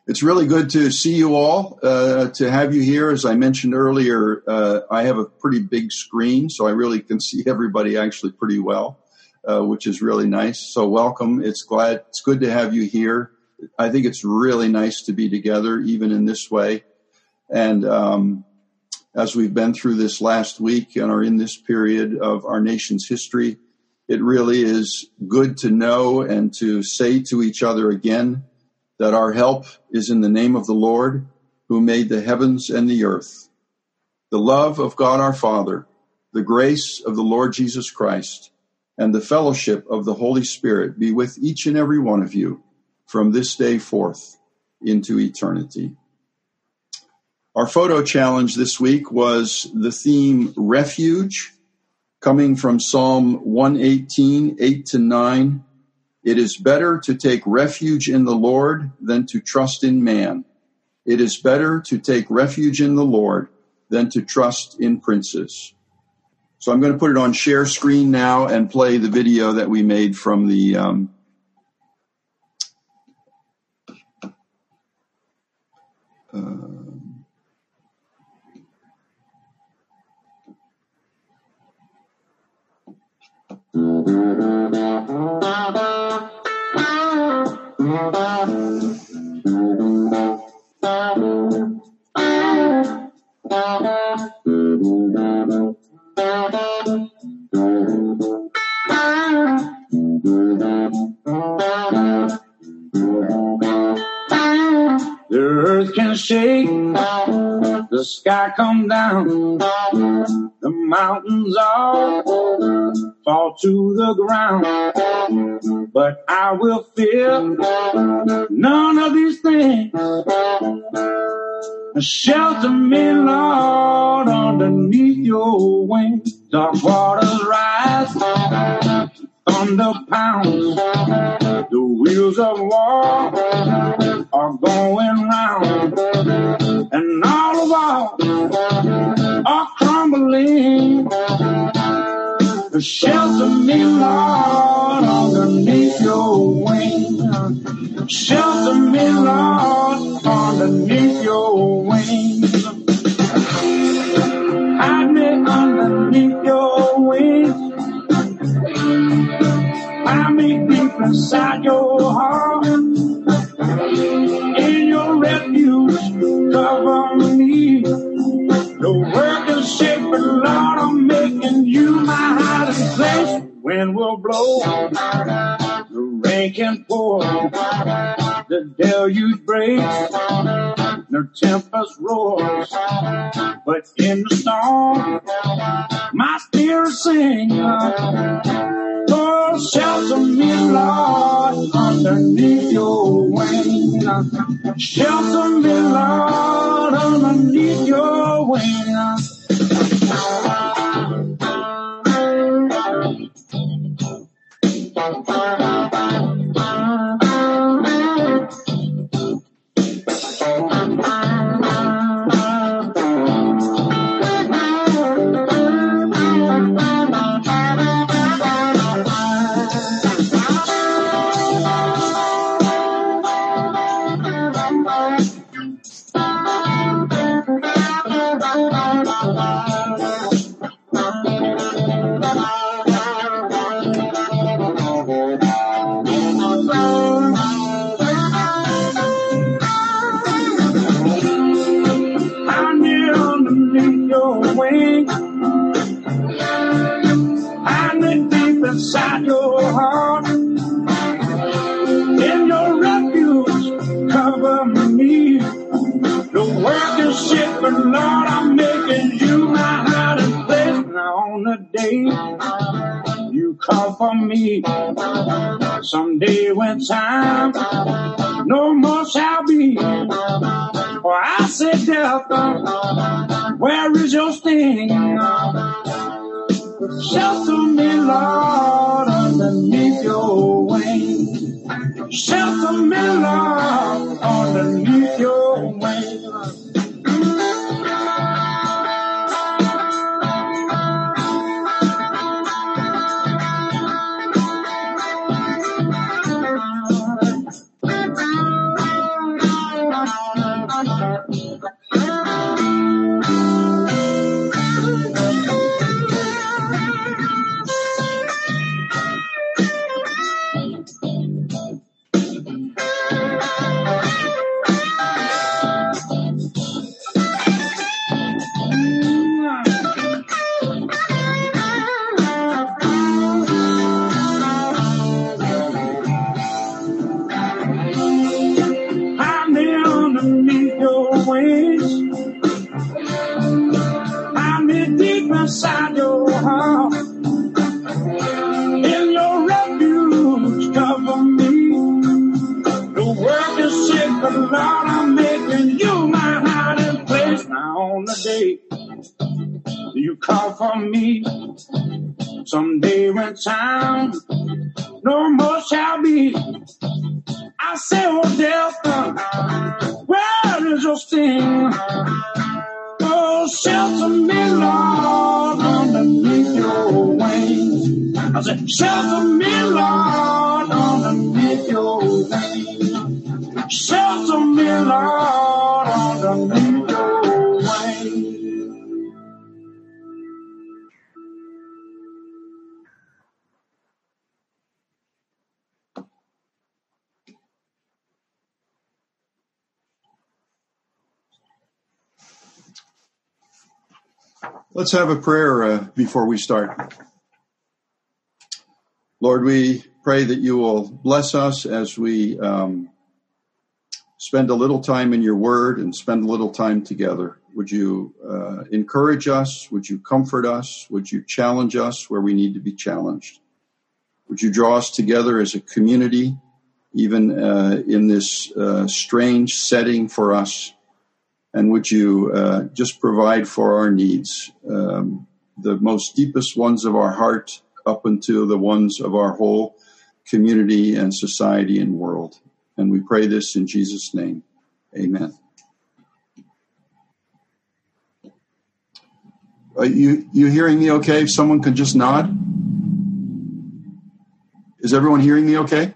It's really good to see you all, to have you here. As I mentioned earlier, I have a pretty big screen, so I really can see everybody actually pretty well, which is really nice. So welcome. It's good to have you here. I think it's really nice to be together, even in this way. And as we've been through this last week and are in this period of our nation's history, it really is good to know and to say to each other again that our help is in the name of the Lord, who made the heavens and the earth. The love of God our Father, the grace of the Lord Jesus Christ, and the fellowship of the Holy Spirit be with each and every one of you from this day forth into eternity. Our photo challenge this week was the theme Refuge, coming from Psalm 118, 8-9. It is better to take refuge in the Lord than to trust in man. It is better to take refuge in the Lord than to trust in princes. So I'm going to put it on share screen now and play the video that we made from the The earth can shake, the sky come down, the mountains all fall to the ground. But I will fear none of these things. Shelter me, Lord, underneath your wings. Dark waters rise, thunder pounds, the wheels of war are going round, and all of all are crumbling. Shelter me, Lord, underneath your wings. Shelter me, Lord, underneath your wings. Hide me underneath your wings. Hide me deep inside your heart. In your refuge, cover me. The world can shake, but Lord, I'm making you my hiding place. Wind will blow, the rain can pour, the deluge breaks, the tempest roars. But in the storm, my spirit sings. Oh, shelter me, Lord, underneath your wings. Shelter me, Lord, underneath your wings. Inside your heart, in your refuge, cover me. The world can shake, but Lord, I'm making you my hiding place. Now on the day you come for me, someday when time no more shall be. For I said, death, where is your sting? Shelter me, Lord, underneath your wings. Shelter me, Lord, underneath your wings. inside your heart. In your refuge, cover me. The world is sick, but Lord, I'm making you my hiding place. Now on the day you call for me, someday when time no more shall be, I say, oh death, where is your sting? Oh, shelter me, Lord, underneath your wings. I said, shelter me, Lord, underneath your wings. Shelter me, Lord, underneath your wings. Let's have a prayer before we start. Lord, we pray that you will bless us as we spend a little time in your word and spend a little time together. Would you encourage us? Would you comfort us? Would you challenge us where we need to be challenged? Would you draw us together as a community, even in this strange setting for us? And would you just provide for our needs, the most deepest ones of our heart up until the ones of our whole community and society and world. And we pray this in Jesus' name. Amen. You hearing me okay? If someone could just nod. Is everyone hearing me okay?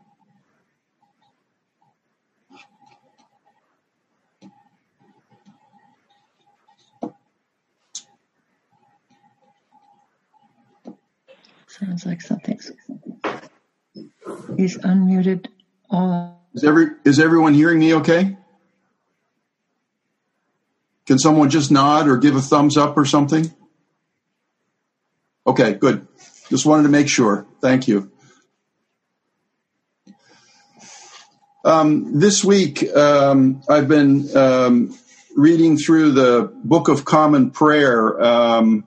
Sounds like something's. He's unmuted. Is everyone hearing me okay? Can someone just nod or give a thumbs up or something? Okay, good. Just wanted to make sure. Thank you. This week, I've been reading through the Book of Common Prayer,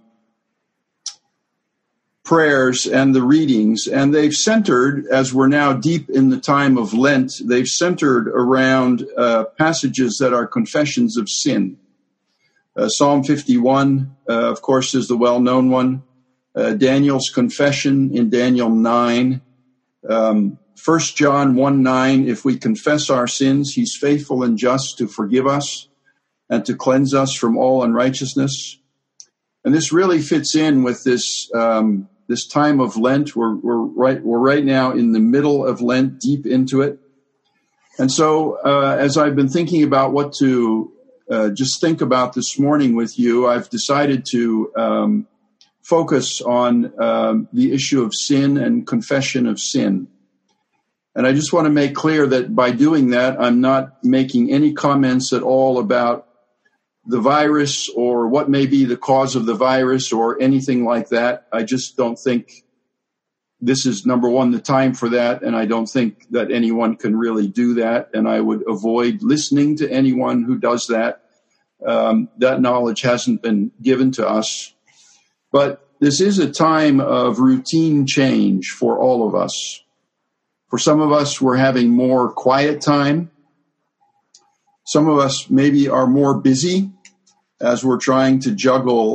prayers and the readings, and they've centered, as we're now deep in the time of Lent, they've centered around passages that are confessions of sin. Psalm 51, of course, is the well-known one. Daniel's confession in Daniel 9. 1 John 1:9, if we confess our sins, he's faithful and just to forgive us and to cleanse us from all unrighteousness. And this really fits in with this this time of Lent. We're right now in the middle of Lent, deep into it. And so as I've been thinking about what to just think about this morning with you, I've decided to focus on the issue of sin and confession of sin. And I just want to make clear that by doing that, I'm not making any comments at all about the virus or what may be the cause of the virus or anything like that. I just don't think this is, number one, the time for that, and I don't think that anyone can really do that, and I would avoid listening to anyone who does that. That knowledge hasn't been given to us. But this is a time of routine change for all of us. For some of us, we're having more quiet time. Some of us maybe are more busy as we're trying to juggle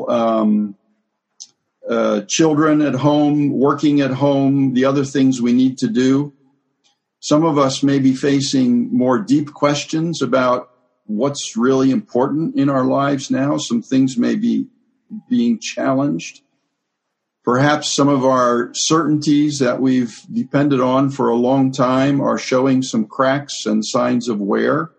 children at home, working at home, the other things we need to do. Some of us may be facing more deep questions about what's really important in our lives now. Some things may be being challenged. Perhaps some of our certainties that we've depended on for a long time are showing some cracks and signs of wear.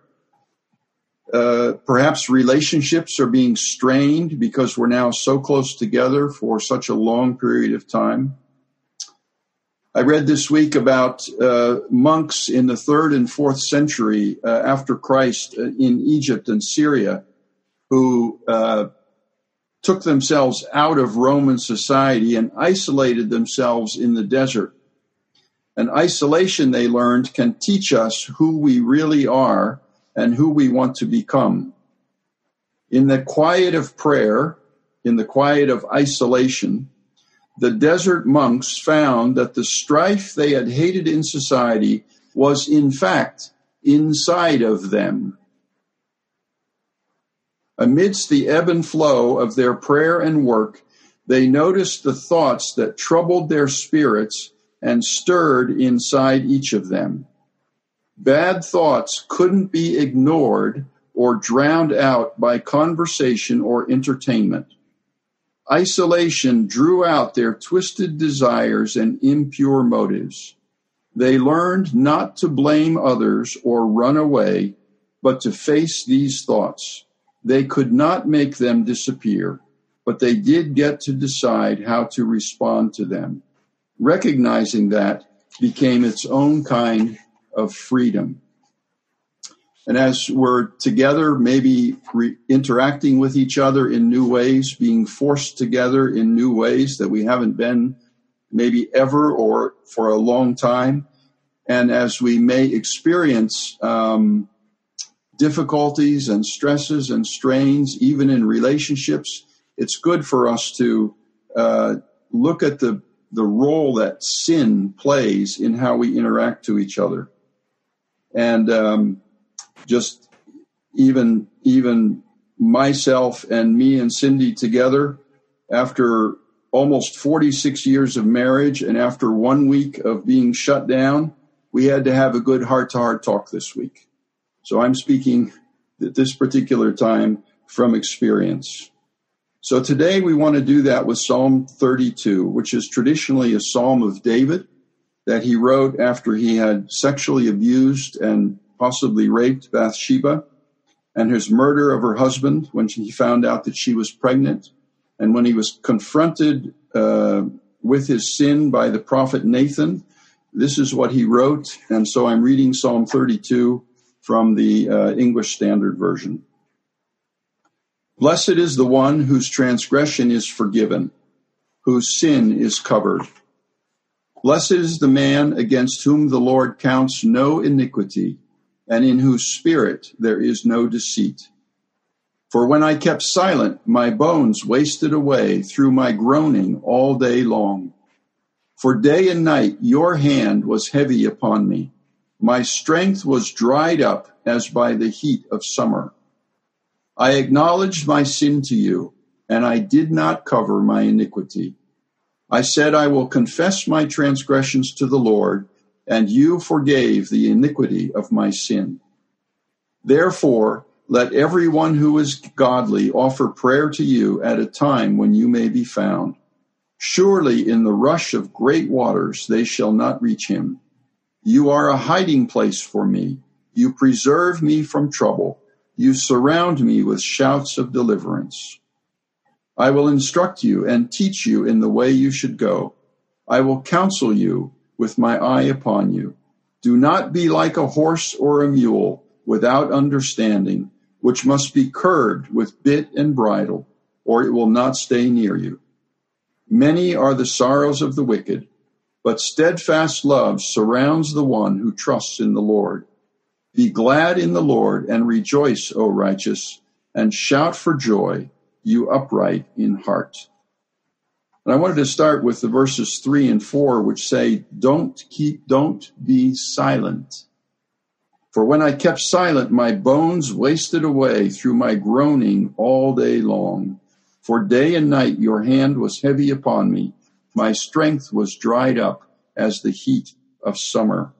Perhaps relationships are being strained because we're now so close together for such a long period of time. I read this week about monks in the 3rd and 4th century after Christ in Egypt and Syria who took themselves out of Roman society and isolated themselves in the desert. And isolation, they learned, can teach us who we really are and who we want to become. In the quiet of prayer, in the quiet of isolation, the desert monks found that the strife they had hated in society was in fact inside of them. Amidst the ebb and flow of their prayer and work, they noticed the thoughts that troubled their spirits and stirred inside each of them. Bad thoughts couldn't be ignored or drowned out by conversation or entertainment. Isolation drew out their twisted desires and impure motives. They learned not to blame others or run away, but to face these thoughts. They could not make them disappear, but they did get to decide how to respond to them. Recognizing that became its own kind of freedom. And as we're together, maybe interacting with each other in new ways, being forced together in new ways that we haven't been maybe ever or for a long time, and as we may experience difficulties and stresses and strains, even in relationships, it's good for us to look at the role that sin plays in how we interact to each other. And just even myself and me and Cindy together, after almost 46 years of marriage and after 1 week of being shut down, we had to have a good heart-to-heart talk this week. So I'm speaking at this particular time from experience. So today we want to do that with Psalm 32, which is traditionally a psalm of David that he wrote after he had sexually abused and possibly raped Bathsheba, and his murder of her husband when he found out that she was pregnant, and when he was confronted with his sin by the prophet Nathan. This is what he wrote, and so I'm reading Psalm 32 from the English Standard Version. Blessed is the one whose transgression is forgiven, whose sin is covered. Blessed is the man against whom the Lord counts no iniquity, and in whose spirit there is no deceit. For when I kept silent, my bones wasted away through my groaning all day long. For day and night your hand was heavy upon me. My strength was dried up as by the heat of summer. I acknowledged my sin to you, and I did not cover my iniquity. I said, I will confess my transgressions to the Lord, and you forgave the iniquity of my sin. Therefore, let everyone who is godly offer prayer to you at a time when you may be found. Surely in the rush of great waters they shall not reach him. You are a hiding place for me. You preserve me from trouble. You surround me with shouts of deliverance. I will instruct you and teach you in the way you should go. I will counsel you with my eye upon you. Do not be like a horse or a mule without understanding, which must be curbed with bit and bridle, or it will not stay near you. Many are the sorrows of the wicked, but steadfast love surrounds the one who trusts in the Lord. Be glad in the Lord and rejoice, O righteous, and shout for joy, you upright in heart. And I wanted to start with the verses 3 and 4, which say, don't be silent. For when I kept silent, my bones wasted away through my groaning all day long. For day and night your hand was heavy upon me. My strength was dried up as the heat of summer.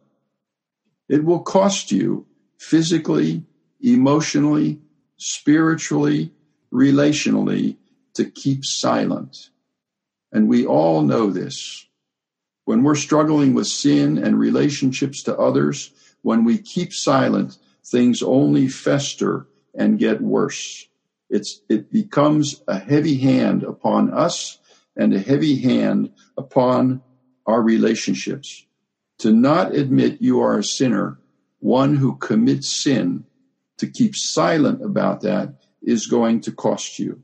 It will cost you physically, emotionally, spiritually, relationally to keep silent. And we all know this. When we're struggling with sin and relationships to others, when we keep silent, things only fester and get worse. It becomes a heavy hand upon us and a heavy hand upon our relationships. To not admit you are a sinner, one who commits sin, to keep silent about that is going to cost you.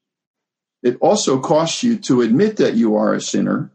It also costs you to admit that you are a sinner.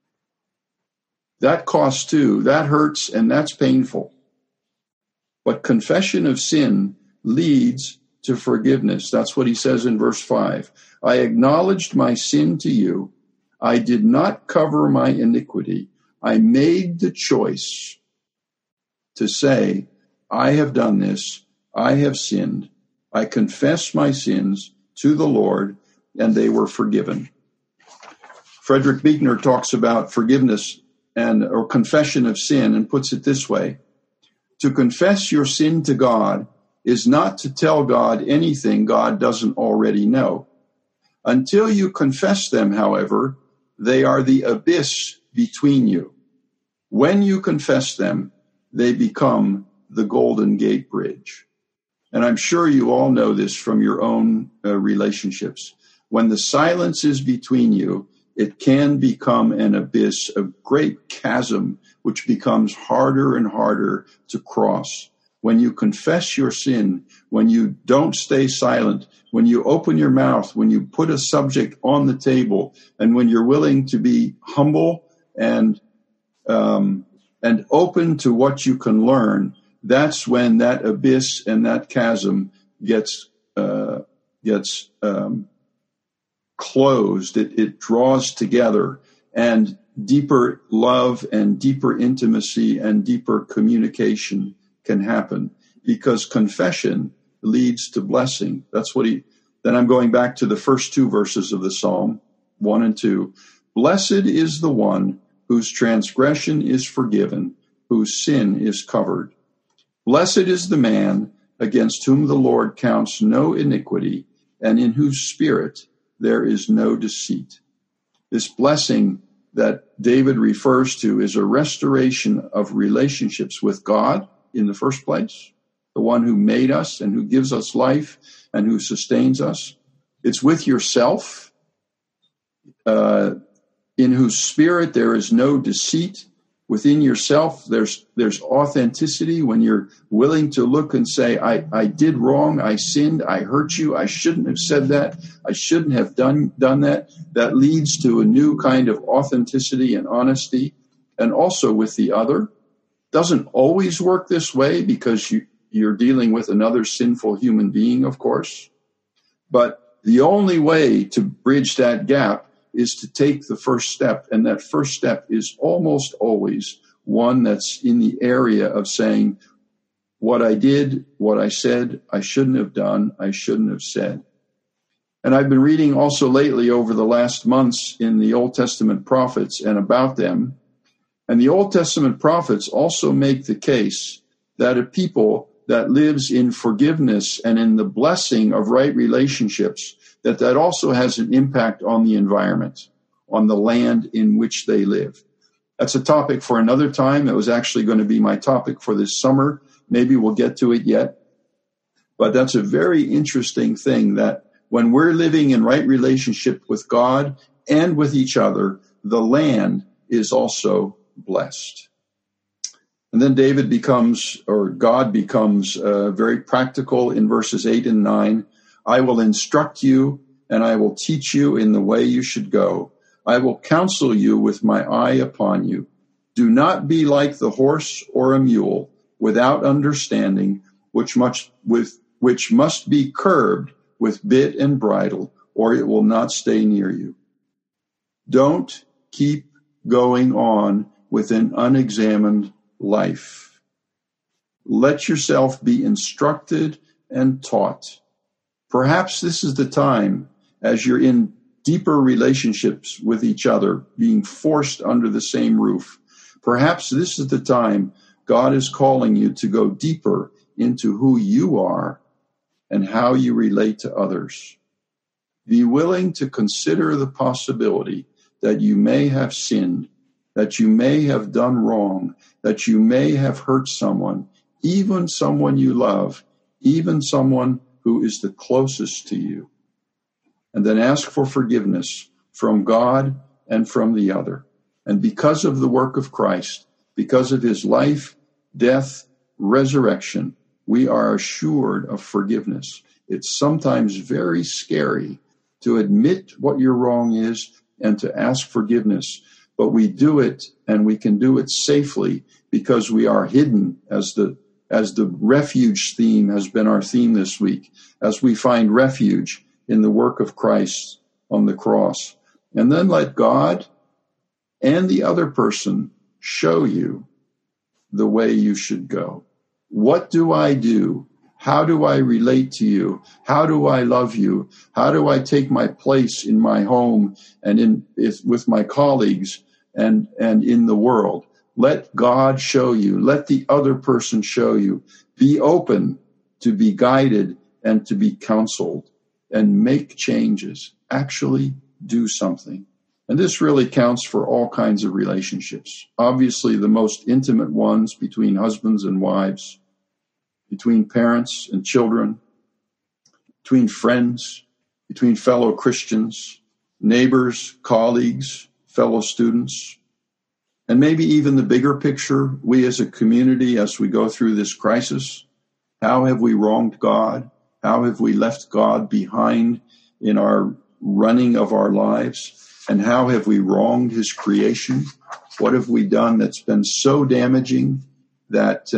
That costs too. That hurts and that's painful. But confession of sin leads to forgiveness. That's what he says in verse 5. I acknowledged my sin to you. I did not cover my iniquity. I made the choice to say, I have done this. I have sinned. I confess my sins to the Lord, and they were forgiven. Frederick Buechner talks about forgiveness or confession of sin and puts it this way. To confess your sin to God is not to tell God anything God doesn't already know. Until you confess them, however, they are the abyss between you. When you confess them, they become the Golden Gate Bridge. And I'm sure you all know this from your own relationships. When the silence is between you, it can become an abyss, a great chasm, which becomes harder and harder to cross. When you confess your sin, when you don't stay silent, when you open your mouth, when you put a subject on the table, and when you're willing to be humble and open to what you can learn, that's when that abyss and that chasm gets closed. It draws together, and deeper love and deeper intimacy and deeper communication can happen, because confession leads to blessing. That's what then I'm going back to the first two verses of the Psalm, 1 and 2. Blessed is the one whose transgression is forgiven, whose sin is covered. Blessed is the man against whom the Lord counts no iniquity, and in whose spirit there is no deceit. This blessing that David refers to is a restoration of relationships with God in the first place, the one who made us and who gives us life and who sustains us. It's with yourself, in whose spirit there is no deceit. Within yourself, there's authenticity when you're willing to look and say, I did wrong, I sinned, I hurt you, I shouldn't have said that, I shouldn't have done that. That leads to a new kind of authenticity and honesty, and also with the other. Doesn't always work this way because you're dealing with another sinful human being, of course. But the only way to bridge that gap is to take the first step, and that first step is almost always one that's in the area of saying, what I did, what I said, I shouldn't have done, I shouldn't have said. And I've been reading also lately over the last months in the Old Testament prophets and about them. And the Old Testament prophets also make the case that a people that lives in forgiveness and in the blessing of right relationships, that also has an impact on the environment, on the land in which they live. That's a topic for another time. It was actually going to be my topic for this summer. Maybe we'll get to it yet. But that's a very interesting thing, that when we're living in right relationship with God and with each other, the land is also blessed. And then God becomes very practical in verses 8 and 9. I will instruct you, and I will teach you in the way you should go. I will counsel you with my eye upon you. Do not be like the horse or a mule, without understanding, which must be curbed with bit and bridle, or it will not stay near you. Don't keep going on with an unexamined life. Let yourself be instructed and taught. Perhaps this is the time, as you're in deeper relationships with each other, being forced under the same roof. Perhaps this is the time God is calling you to go deeper into who you are and how you relate to others. Be willing to consider the possibility that you may have sinned, that you may have done wrong, that you may have hurt someone, even someone you love, even someone who is the closest to you. And then ask for forgiveness from God and from the other. And because of the work of Christ, because of his life, death, resurrection, we are assured of forgiveness. It's sometimes very scary to admit what your wrong is and to ask forgiveness. But we do it, and we can do it safely because we are hidden, as the as the refuge theme has been our theme this week, as we find refuge in the work of Christ on the cross. And then let God and the other person show you the way you should go. What do I do? How do I relate to you? How do I love you? How do I take my place in my home and with my colleagues and in the world? Let God show you. Let the other person show you. Be open to be guided and to be counseled and make changes. Actually do something. And this really counts for all kinds of relationships. Obviously, the most intimate ones between husbands and wives, between parents and children, between friends, between fellow Christians, neighbors, colleagues, fellow students, and maybe even the bigger picture, we as a community, as we go through this crisis. How have we wronged God? How have we left God behind in our running of our lives? And how have we wronged his creation? What have we done that's been so damaging that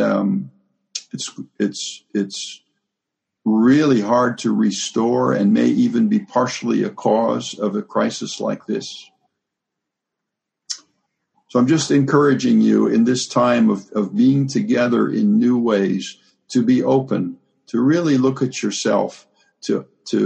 it's really hard to restore and may even be partially a cause of a crisis like this? So I'm just encouraging you in this time of being together in new ways to be open, to really look at yourself, to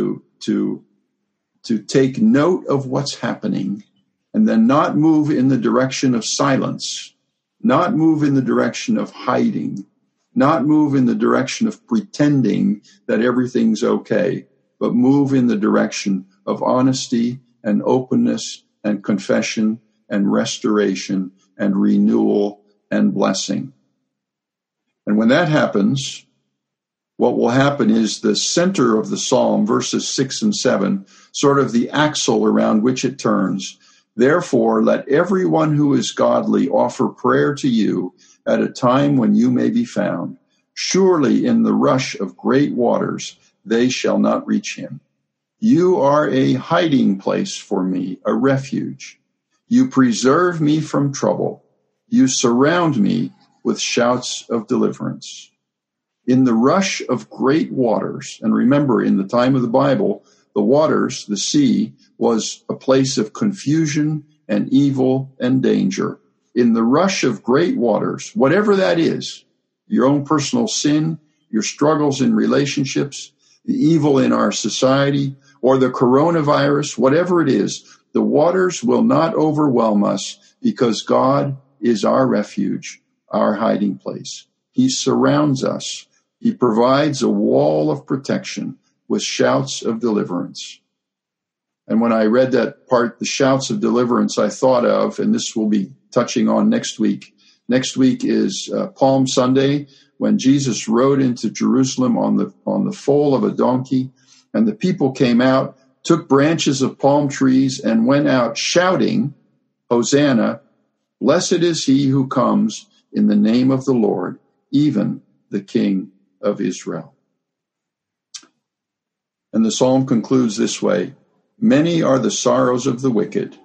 take note of what's happening, and then not move in the direction of silence, not move in the direction of hiding, not move in the direction of pretending that everything's okay, but move in the direction of honesty and openness and confession and restoration and renewal and blessing. And when that happens, what will happen is the center of the psalm, verses 6 and 7, sort of the axle around which it turns. Therefore, let everyone who is godly offer prayer to you at a time when you may be found. Surely in the rush of great waters, they shall not reach him. You are a hiding place for me, a refuge. You preserve me from trouble. You surround me with shouts of deliverance. In the rush of great waters, and remember, in the time of the Bible, the waters, the sea, was a place of confusion and evil and danger. In the rush of great waters, whatever that is, your own personal sin, your struggles in relationships, the evil in our society, or the coronavirus, whatever it is, the waters will not overwhelm us because God is our refuge, our hiding place. He surrounds us. He provides a wall of protection with shouts of deliverance. And when I read that part, the shouts of deliverance, I thought of, and this will be touching on next week. Next week is Palm Sunday, when Jesus rode into Jerusalem on the foal of a donkey, and the people came out, took branches of palm trees, and went out shouting, Hosanna, blessed is he who comes in the name of the Lord, even the King of Israel. And the psalm concludes this way: many are the sorrows of the wicked,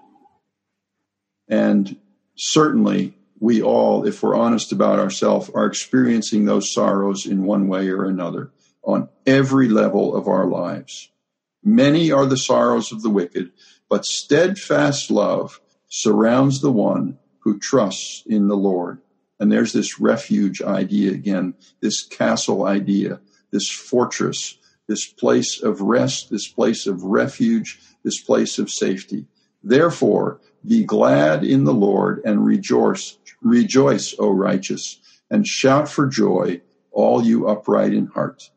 and certainly we all, if we're honest about ourselves, are experiencing those sorrows in one way or another on every level of our lives. Many are the sorrows of the wicked, but steadfast love surrounds the one who trusts in the Lord. And there's this refuge idea again, this castle idea, this fortress, this place of rest, this place of refuge, this place of safety. Therefore, be glad in the Lord and rejoice, O righteous, and shout for joy, all you upright in heart.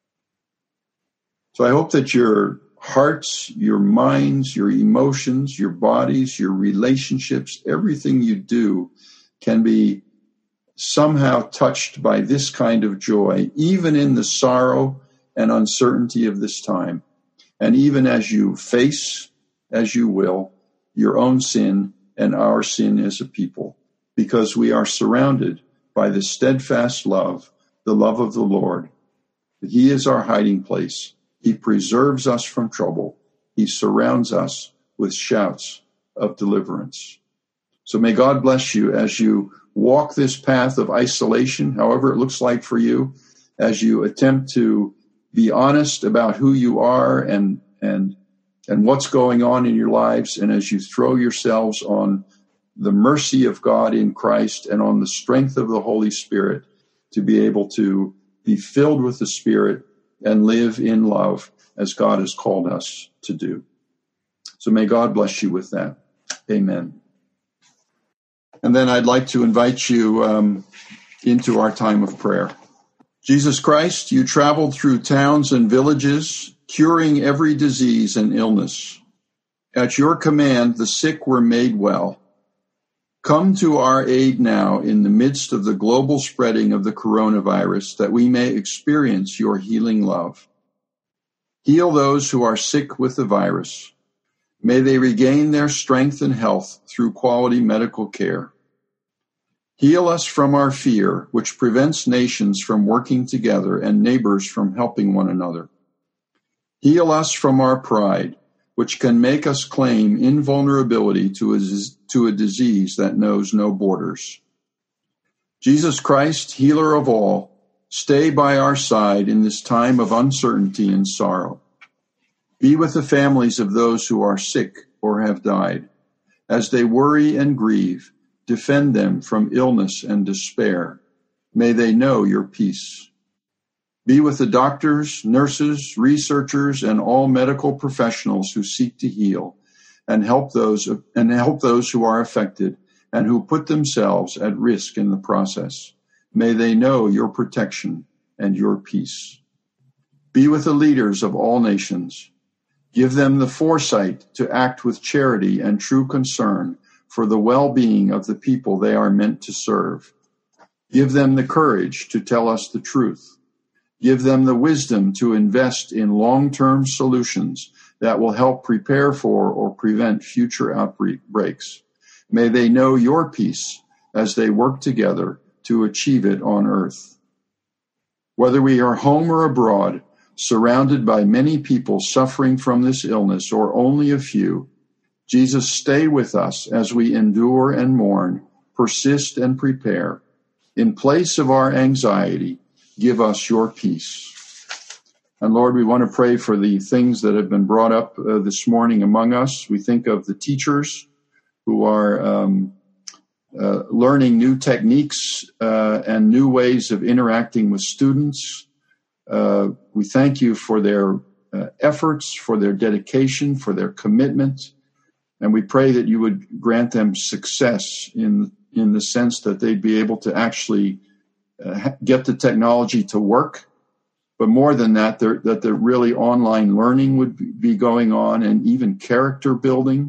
So I hope that your hearts, your minds, your emotions, your bodies, your relationships, everything you do can be somehow touched by this kind of joy, even in the sorrow and uncertainty of this time. And even as you face, as you will, your own sin and our sin as a people, because we are surrounded by the steadfast love, the love of the Lord. He is our hiding place. He preserves us from trouble. He surrounds us with shouts of deliverance. So may God bless you as you walk this path of isolation, however it looks like for you, as you attempt to be honest about who you are and what's going on in your lives, and as you throw yourselves on the mercy of God in Christ and on the strength of the Holy Spirit to be able to be filled with the Spirit and live in love as God has called us to do. So may God bless you with that. Amen. And then I'd like to invite you into our time of prayer. Jesus Christ, you traveled through towns and villages, curing every disease and illness. At your command, the sick were made well. Come to our aid now in the midst of the global spreading of the coronavirus, that we may experience your healing love. Heal those who are sick with the virus. May they regain their strength and health through quality medical care. Heal us from our fear, which prevents nations from working together and neighbors from helping one another. Heal us from our pride, which can make us claim invulnerability to a disease that knows no borders. Jesus Christ, healer of all, stay by our side in this time of uncertainty and sorrow. Be with the families of those who are sick or have died. As they worry and grieve, defend them from illness and despair. May they know your peace. Be with the doctors, nurses, researchers, and all medical professionals who seek to heal and help those who are affected and who put themselves at risk in the process. May they know your protection and your peace. Be with the leaders of all nations. Give them the foresight to act with charity and true concern for the well-being of the people they are meant to serve. Give them the courage to tell us the truth. Give them the wisdom to invest in long-term solutions that will help prepare for or prevent future outbreaks. May they know your peace as they work together to achieve it on earth. Whether we are home or abroad, surrounded by many people suffering from this illness or only a few, Jesus, stay with us as we endure and mourn, persist and prepare. In place of our anxiety, give us your peace. And Lord, we want to pray for the things that have been brought up this morning among us. We think of the teachers who are learning new techniques and new ways of interacting with students. We thank you for their efforts, for their dedication, for their commitment. And we pray that you would grant them success in the sense that they'd be able to actually get the technology to work. But more than that, that the really online learning would be going on, and even character building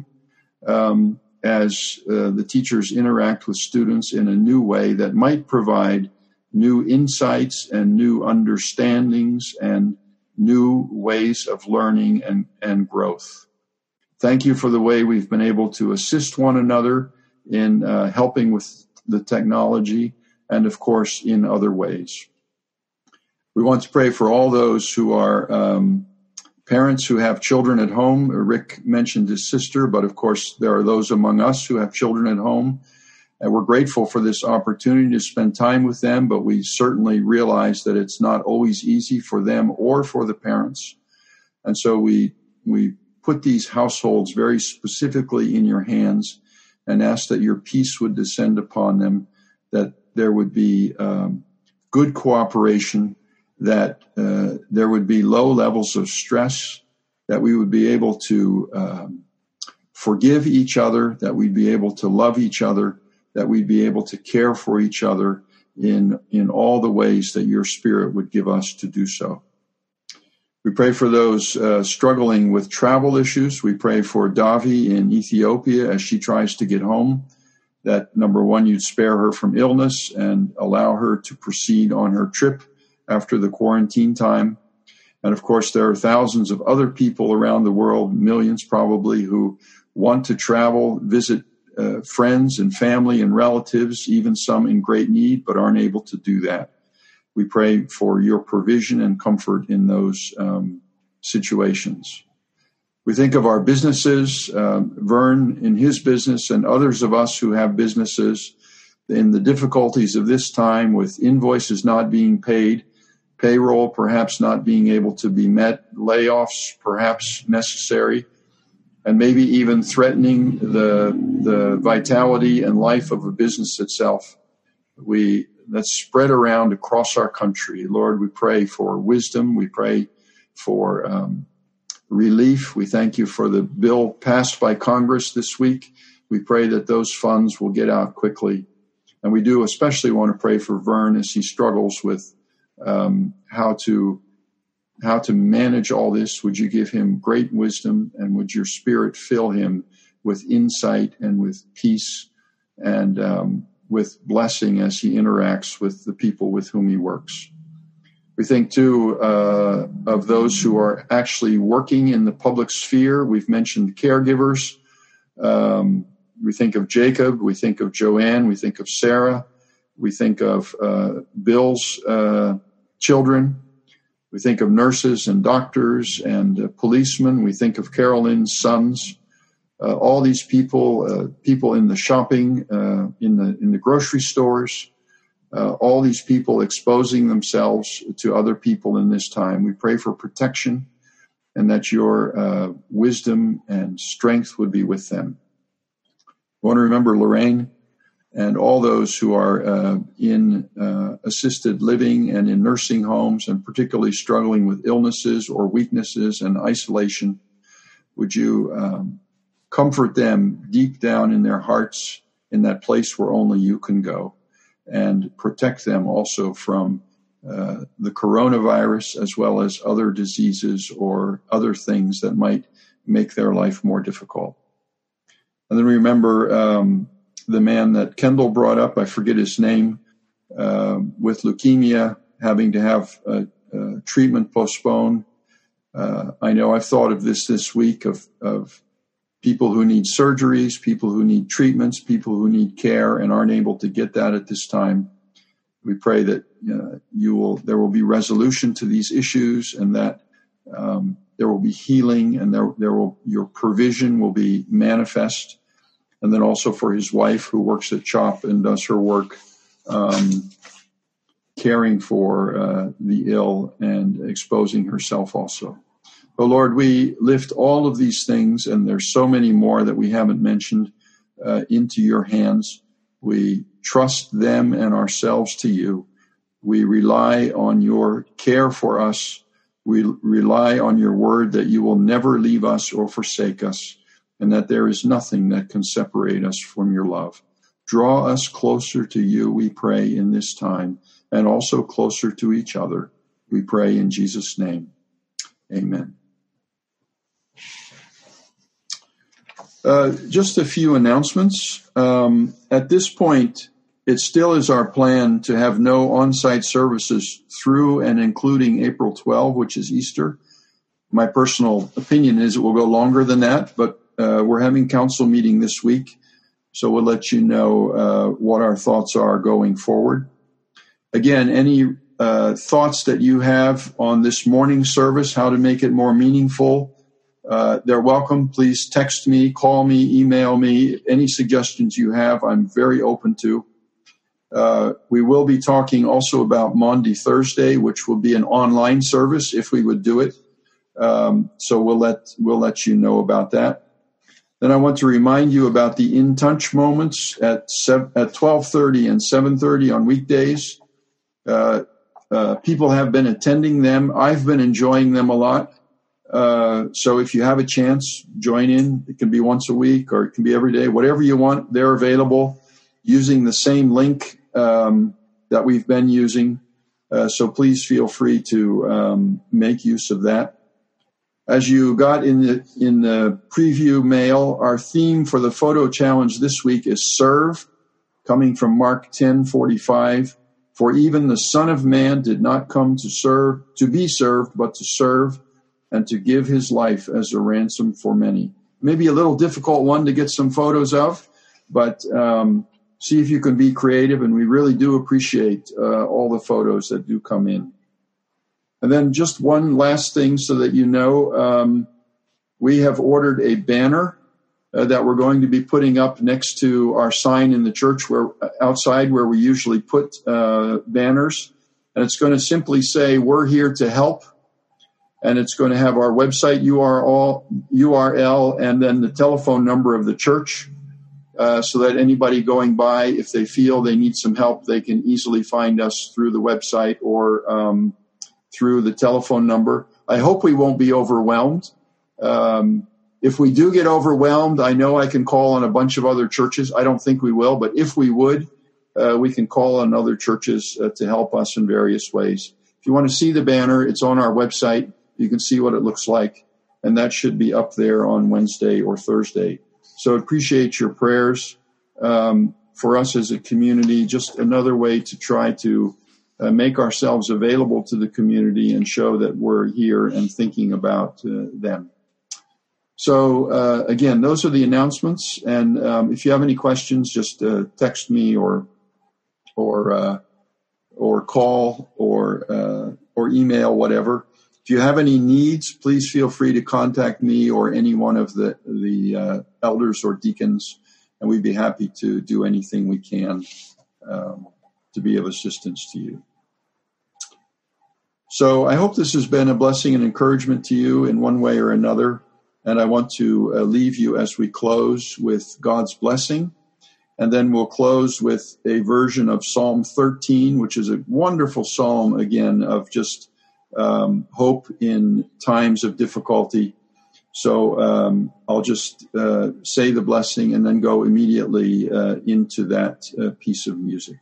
as the teachers interact with students in a new way that might provide new insights and new understandings and new ways of learning and growth. Thank you for the way we've been able to assist one another in helping with the technology and, of course, in other ways. We want to pray for all those who are parents who have children at home. Rick mentioned his sister, but, of course, there are those among us who have children at home. And we're grateful for this opportunity to spend time with them, but we certainly realize that it's not always easy for them or for the parents. And so we put these households very specifically in your hands and ask that your peace would descend upon them, that there would be good cooperation, that there would be low levels of stress, that we would be able to forgive each other, that we'd be able to love each other, that we'd be able to care for each other in all the ways that your Spirit would give us to do so. We pray for those struggling with travel issues. We pray for Davi in Ethiopia as she tries to get home, that, number one, you'd spare her from illness and allow her to proceed on her trip after the quarantine time. And, of course, there are thousands of other people around the world, millions probably, who want to travel, visit friends and family and relatives, even some in great need, but aren't able to do that. We pray for your provision and comfort in those situations. We think of our businesses, Vern in his business and others of us who have businesses, in the difficulties of this time with invoices not being paid, payroll perhaps not being able to be met, layoffs perhaps necessary, and maybe even threatening the vitality and life of a business itself. That's spread around across our country. Lord, we pray for wisdom. We pray for relief. We thank you for the bill passed by Congress this week. We pray that those funds will get out quickly. And we do especially want to pray for Vern as he struggles with how to manage all this. Would you give him great wisdom, and would your Spirit fill him with insight and with peace and with blessing as he interacts with the people with whom he works. We think, too, of those who are actually working in the public sphere. We've mentioned caregivers. We think of Jacob. We think of Joanne. We think of Sarah. We think of Bill's children. We think of nurses and doctors and policemen. We think of Carolyn's sons. All these people, people in the shopping, in the grocery stores, all these people exposing themselves to other people in this time. We pray for protection and that your wisdom and strength would be with them. I want to remember Lorraine and all those who are in assisted living and in nursing homes, and particularly struggling with illnesses or weaknesses and isolation. Would you comfort them deep down in their hearts in that place where only you can go, and protect them also from the coronavirus as well as other diseases or other things that might make their life more difficult. And then remember the man that Kendall brought up, I forget his name, with leukemia, having to have treatment postponed. I know I've thought of this week of people who need surgeries, people who need treatments, people who need care and aren't able to get that at this time. We pray that there will be resolution to these issues, and that there will be healing, and your provision will be manifest. And then also for his wife, who works at CHOP and does her work caring for the ill and exposing herself also. Oh, Lord, we lift all of these things, and there's so many more that we haven't mentioned, into your hands. We trust them and ourselves to you. We rely on your care for us. We rely on your word that you will never leave us or forsake us, and that there is nothing that can separate us from your love. Draw us closer to you, we pray, in this time, and also closer to each other. We pray in Jesus' name. Amen. Just a few announcements. At this point, it still is our plan to have no on-site services through and including April 12, which is Easter. My personal opinion is it will go longer than that, but we're having council meeting this week, so we'll let you know what our thoughts are going forward. Again, any thoughts that you have on this morning service, how to make it more meaningful, they're welcome. Please text me, call me, email me. Any suggestions you have, I'm very open to. We will be talking also about Maundy Thursday, which will be an online service if we would do it. So we'll let you know about that. Then I want to remind you about the In Touch moments at 12:30 and 7:30 on weekdays. People have been attending them. I've been enjoying them a lot. So if you have a chance, join in. It can be once a week or it can be every day, whatever you want. They're available using the same link that we've been using. So please feel free to make use of that. As you got in the preview mail, our theme for the photo challenge this week is serve, coming from Mark 10:45. For even the Son of Man did not come to be served, but to serve and to give his life as a ransom for many. Maybe a little difficult one to get some photos of, but see if you can be creative, and we really do appreciate all the photos that do come in. And then just one last thing so that you know, we have ordered a banner that we're going to be putting up next to our sign in the church outside where we usually put banners. And it's going to simply say, "We're here to help." And it's going to have our website URL and then the telephone number of the church, so that anybody going by, if they feel they need some help, they can easily find us through the website or through the telephone number. I hope we won't be overwhelmed. If we do get overwhelmed, I know I can call on a bunch of other churches. I don't think we will, but if we would, we can call on other churches to help us in various ways. If you want to see the banner, it's on our website. You can see what it looks like, and that should be up there on Wednesday or Thursday. So appreciate your prayers for us as a community, just another way to try to make ourselves available to the community and show that we're here and thinking about them. So again, those are the announcements. And if you have any questions, just text me or call or email, whatever. If you have any needs, please feel free to contact me or any one of the elders or deacons, and we'd be happy to do anything we can to be of assistance to you. So I hope this has been a blessing and encouragement to you in one way or another, and I want to leave you as we close with God's blessing, and then we'll close with a version of Psalm 13, which is a wonderful psalm, again, of just hope in times of difficulty. So I'll just say the blessing and then go immediately into that piece of music.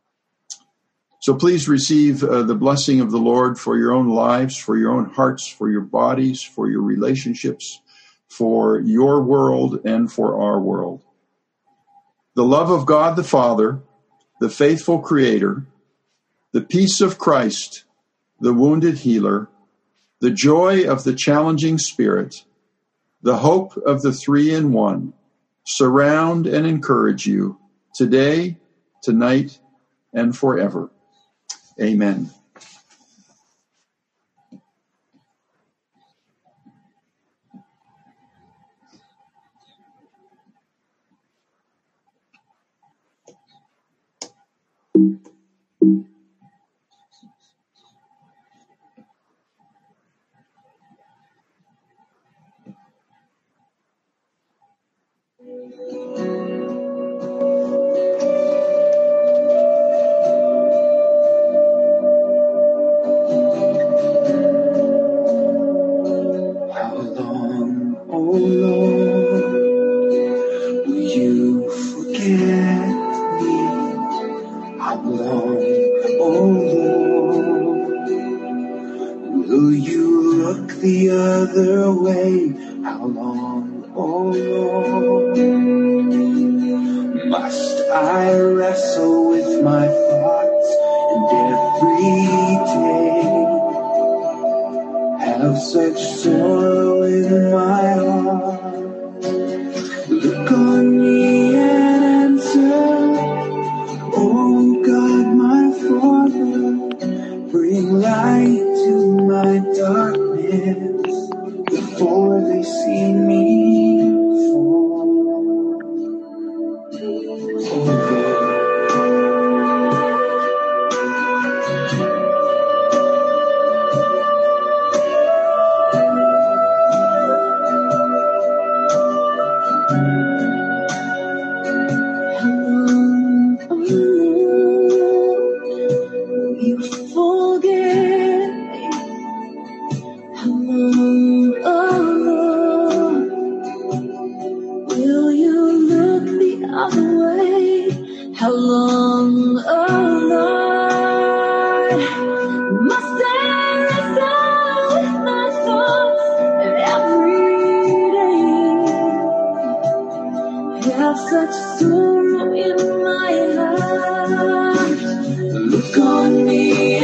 So please receive the blessing of the Lord for your own lives, for your own hearts, for your bodies, for your relationships, for your world and for our world. The love of God the Father, the faithful Creator, the peace of Christ, the wounded healer, the joy of the challenging Spirit, the hope of the three-in-one, surround and encourage you today, tonight, and forever. Amen. Look on me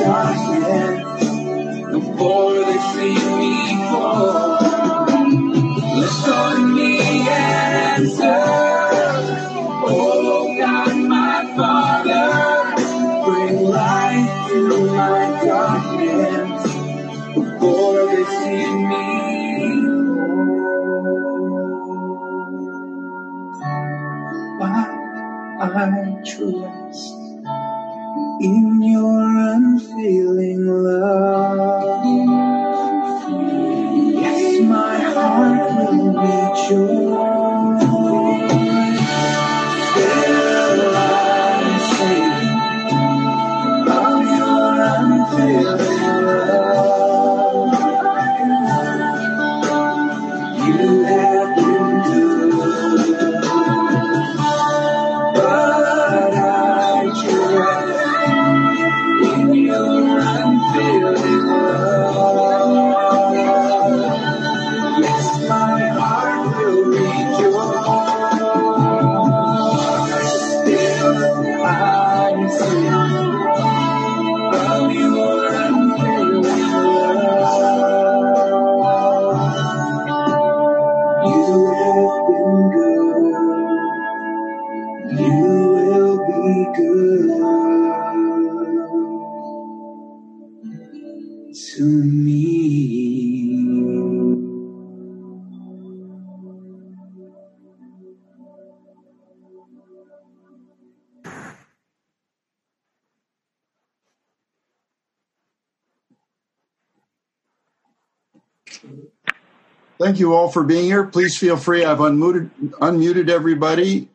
darkness, the more they see me fall. Listen me answer, oh God, my Father, bring light to my darkness, before they see me fall. I trust in your unfailing love. Yes, my heart will rejoice. Still I sing of your unfailing love. You have been good, but I trust in your unfailing love. Yes, my heart will rejoice. Still I sing of your unfailing love. You have been good. You will be good to me. Thank you all for being here. Please feel free. I've unmuted everybody.